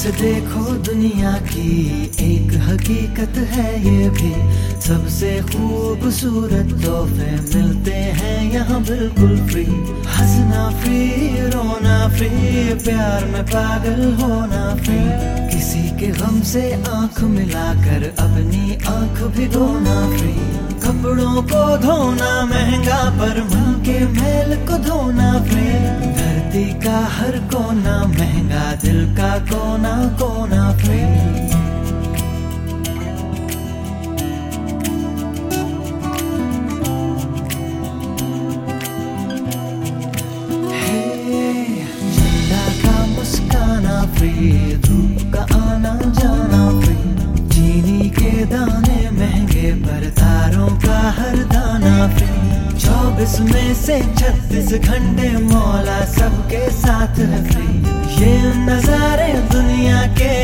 से देखो दुनिया की एक हकीकत है ये भी, सबसे खूबसूरत तोहफे मिलते हैं यहाँ बिल्कुल फ्री। हंसना फ्री, रोना फ्री, प्यार में पागल होना फ्री। किसी के गम से आंख मिलाकर अपनी आंख भिगोना फ्री। कपड़ों को धोना महंगा पर मन के मैल को धोना फ्री। धरती का हर कोना महंगा, दिल का कोना कोना फ्री। चंदा का मुस्काना फ्री, धूप का आना जाना फ्री। चीनी के दाने महंगे पर तारों का हर दाना फ्री। 24 में से 36 घंटे मौला सबके साथ है फ्री। ये नजारे दुनिया के